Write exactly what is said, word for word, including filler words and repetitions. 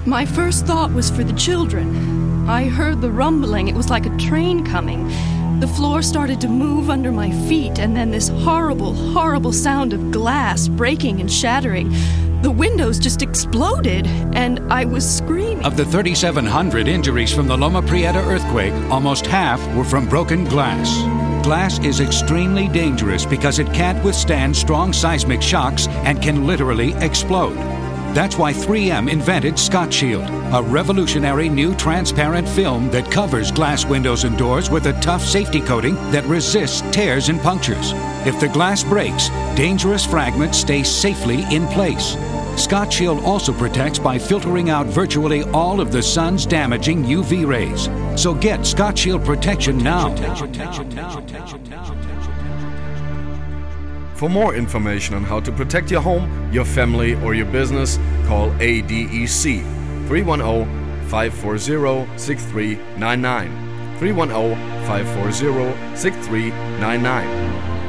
My first thought was for the children. I heard the rumbling. It was like a train coming. The floor started to move under my feet, and then this horrible, horrible sound of glass breaking and shattering. The windows just exploded, and I was screaming. Of the thirty-seven hundred injuries from the Loma Prieta earthquake, almost half were from broken glass. Glass is extremely dangerous because it can't withstand strong seismic shocks and can literally explode. That's why three M invented ScotShield, a revolutionary new transparent film that covers glass windows and doors with a tough safety coating that resists tears and punctures. If the glass breaks, dangerous fragments stay safely in place. ScotShield also protects by filtering out virtually all of the sun's damaging U V rays. So get ScotShield protection now. For more information on how to protect your home, your family, or your business, call A D E C three one zero, five four zero, six three nine nine. three one zero, five four zero, six three nine nine.